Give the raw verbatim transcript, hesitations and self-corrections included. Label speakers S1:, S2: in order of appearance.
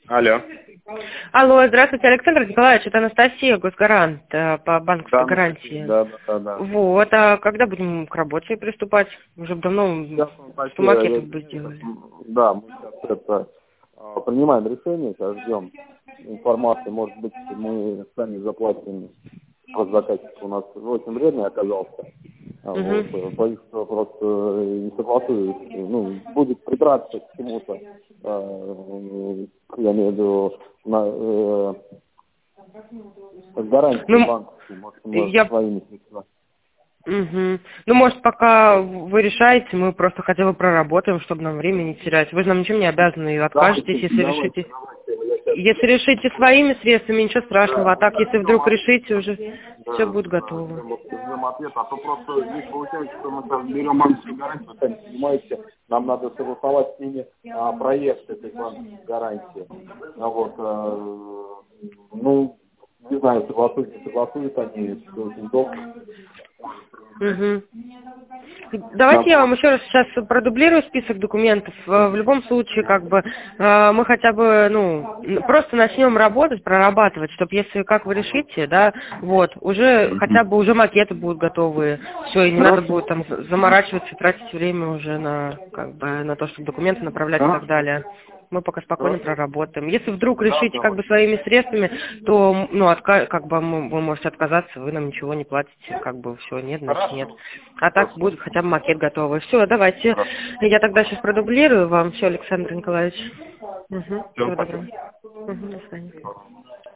S1: Алло.
S2: Алло, здравствуйте, Александр Николаевич, это Анастасия, госгарант э, по банковской
S1: Да,
S2: гарантии.
S1: да, да, да, да.
S2: Вот, а когда будем к работе приступать? Уже давно
S1: Сейчас, кстати,
S2: сто
S1: я-
S2: макетов бы сделали.
S1: да, мы сейчас это, а, принимаем решение, сейчас ждем информации, может быть, мы сами заплатим под заказчик, у нас очень вредный оказался. А,
S2: Мгм.
S1: Вот, боюсь, что просто не согласуюсь, ну, будет придраться к чему-то, а, я имею в виду, на, э, гарантии
S2: Ну,
S1: банковские, может, мы
S2: я...
S1: своими средствами.
S2: Мгм. Ну, может, пока вы решаете, мы просто хотя бы проработаем, чтобы нам времени не терять. Вы же нам ничем не обязаны и откажетесь,
S1: Давайте,
S2: если
S1: давайте,
S2: решите.
S1: давайте, я сейчас...
S2: Если решите своими средствами, ничего страшного.
S1: Да,
S2: А так, если
S1: ждем
S2: вдруг
S1: ответ.
S2: решите, уже все
S1: Да,
S2: будет
S1: да,
S2: готово.
S1: ждем, ждем ответ. А то просто здесь получается, что мы сейчас берем банковскую гарантию, вы сами понимаете, нам надо согласовать с ними а, проект этой банковской гарантии. А вот, а, ну, не знаю, согласуют, не согласуют они, все очень долго.
S2: Мгм. Давайте я
S1: Нам-
S2: вам еще раз сейчас продублирую список документов. Э, В любом случае, как бы, э, мы хотя бы, ну, н- просто начнем работать, прорабатывать, чтобы если как вы решите, да, вот, уже, хотя бы уже макеты будут готовы, все, и не надо
S1: Хорошо,
S2: будет там за- заморачиваться, тратить время уже на, как бы, на то, чтобы документы направлять и так
S1: хорошо,
S2: далее. Мы пока спокойно
S1: хорошо.
S2: проработаем. Если вдруг
S1: Да,
S2: решите как
S1: давай.
S2: бы своими средствами, то, ну, отка- как бы мы- вы можете отказаться, вы нам ничего не платите, как бы все, нет, значит нет.
S1: Хорошо,
S2: А так
S1: хорошо,
S2: будет хотя бы макет готовый. Все, давайте.
S1: хорошо.
S2: Я тогда сейчас продублирую вам все, Александр Николаевич. Угу.
S1: Все,
S2: Всего доброго.
S1: спасибо.
S2: Угу, до свидания.